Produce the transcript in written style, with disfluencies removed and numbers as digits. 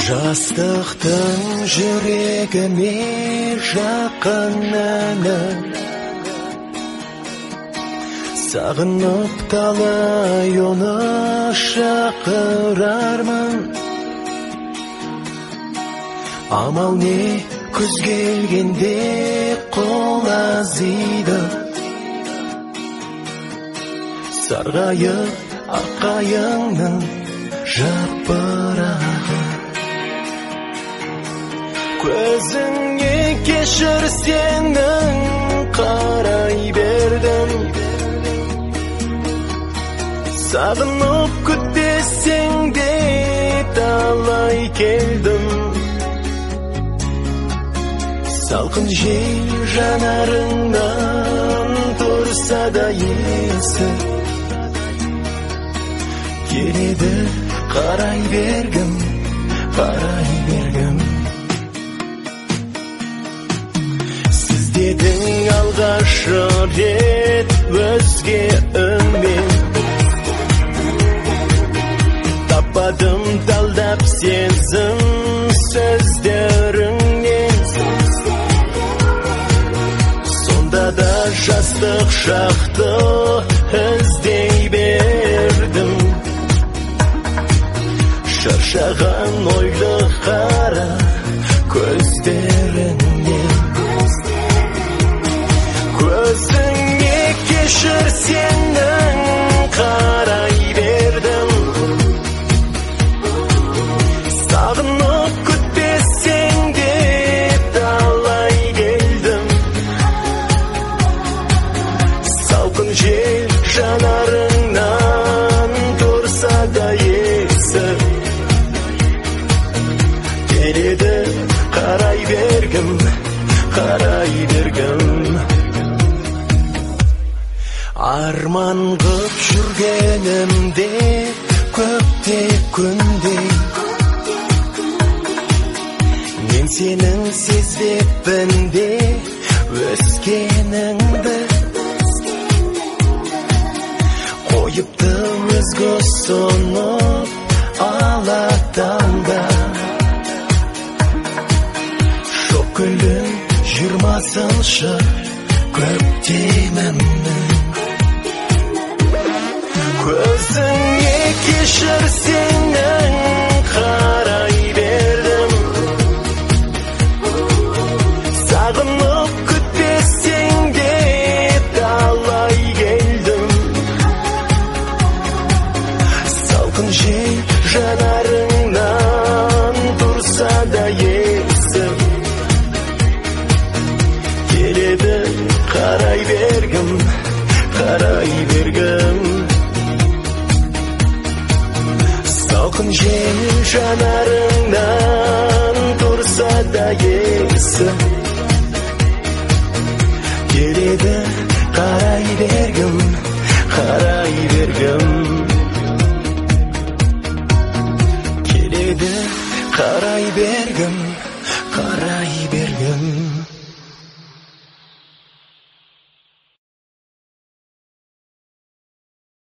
Жастықтың жүрегіме жақын әні, сағынып талай оны шақырармын. Амал не, күз келгенде қол азиды, сарғайып аққайыңның жапырағы. Көзіңе кешір сенің қарай бердім, сағынып күтпесең де талай келдім. Салқын жел жанарыңнан тұрса да есі, келеді қарай бергім, қарай бергім. Сіздедің алғашы рет өзге үнмен, таппадым талдап сезім сөздеріңнен. Сонда да жастық шақты іздей бердім, шаршаған ойлы қара көздеріңнен. Көзіңе кешір сенің қарай бердім, сағынып күтпесең де талай келдім. Салқын жел жанарыңнан тұрса да есі, келеді қарай бергім, қарай бергім. Арман қып жүргенімде көпте күнде, мен сенің сезбеппін де өскеніңді. Қойыпты өзге сонып алатаңда, шоқ күлін 20-шы көктемімнің. Көзіңе кешір сенің қарай бердім, сағынып күтпесең де талай келдім. Салқын жел жанарыңнан тұрса да есі, келеді қарай бергім, қарай бергім. Салқын жел жанарыңнан тұрса да есі, келеді қарай бергім, қарай бергім. Келеді қарай бергім, қарай бергім.